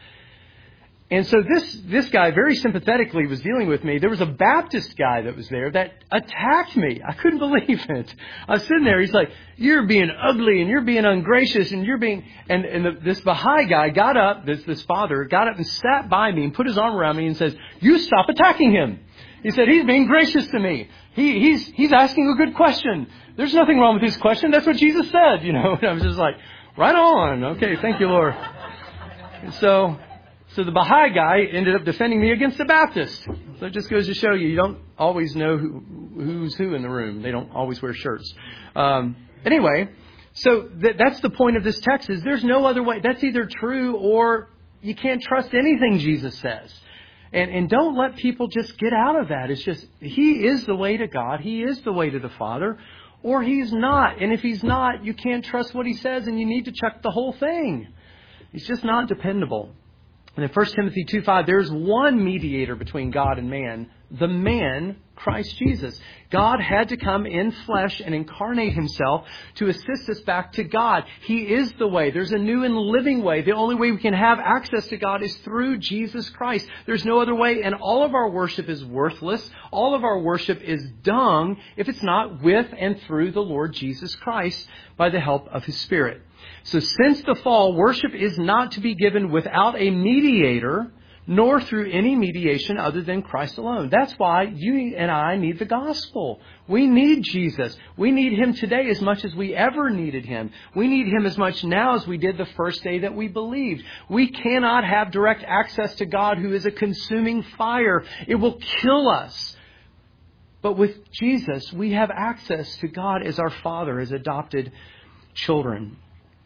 And so this this guy very sympathetically was dealing with me. There was a Baptist guy that was there that attacked me. I couldn't believe it. I was sitting there. He's like, you're being ugly and you're being ungracious and you're being... And, and the, this Baha'i guy got up, this, this father, got up and sat by me and put his arm around me and says, you stop attacking him. He said, he's being gracious to me. He, he's he's asking a good question. There's nothing wrong with his question. That's what Jesus said, you know. And I was just like, right on. Okay, thank you, Lord. And so... So the Baha'i guy ended up defending me against the Baptist. So it just goes to show you, you don't always know who, who's who in the room. They don't always wear shirts. Um, anyway, so th- that's the point of this text is there's no other way. That's either true or you can't trust anything Jesus says. And, and don't let people just get out of that. It's just, he is the way to God. He is the way to the Father. Or he's not. And if he's not, you can't trust what he says and you need to check the whole thing. He's just not dependable. And in First Timothy two five, there's one mediator between God and man, the man, Christ Jesus. God had to come in flesh and incarnate himself to assist us back to God. He is the way. There's a new and living way. The only way we can have access to God is through Jesus Christ. There's no other way, and all of our worship is worthless. All of our worship is dung if it's not with and through the Lord Jesus Christ by the help of his Spirit. So since the fall, worship is not to be given without a mediator, nor through any mediation other than Christ alone. That's why you and I need the gospel. We need Jesus. We need him today as much as we ever needed him. We need him as much now as we did the first day that we believed. We cannot have direct access to God, who is a consuming fire. It will kill us. But with Jesus, we have access to God as our Father, as adopted children.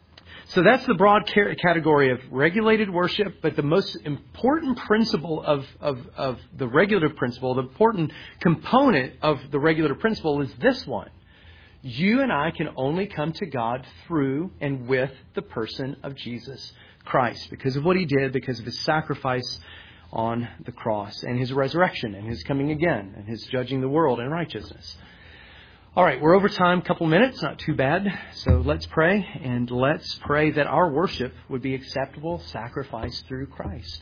So that's the broad category of regulated worship, but the most important principle of, of, of the regulative principle, the important component of the regulative principle is this one. You and I can only come to God through and with the person of Jesus Christ because of what He did, because of His sacrifice on the cross and His resurrection and His coming again and His judging the world in righteousness. All right, we're over time, a couple minutes, not too bad. So let's pray, and let's pray that our worship would be acceptable sacrifice through Christ.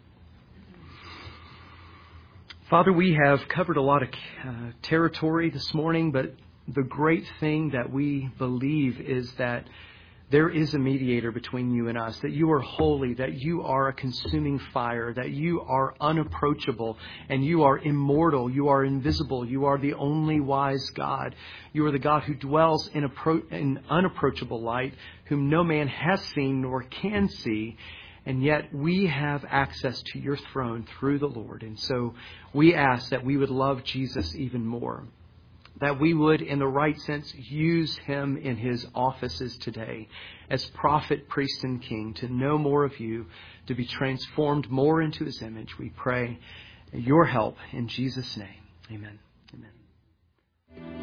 Father, we have covered a lot of uh, territory this morning, but the great thing that we believe is that there is a mediator between you and us, that you are holy, that you are a consuming fire, that you are unapproachable, and you are immortal, you are invisible, you are the only wise God. You are the God who dwells in, appro- in unapproachable light, whom no man has seen nor can see, and yet we have access to your throne through the Lord. And so we ask that we would love Jesus even more, that we would, in the right sense, use Him in His offices today as prophet, priest, and king, to know more of you, to be transformed more into His image. We pray your help in Jesus' name. Amen. Amen.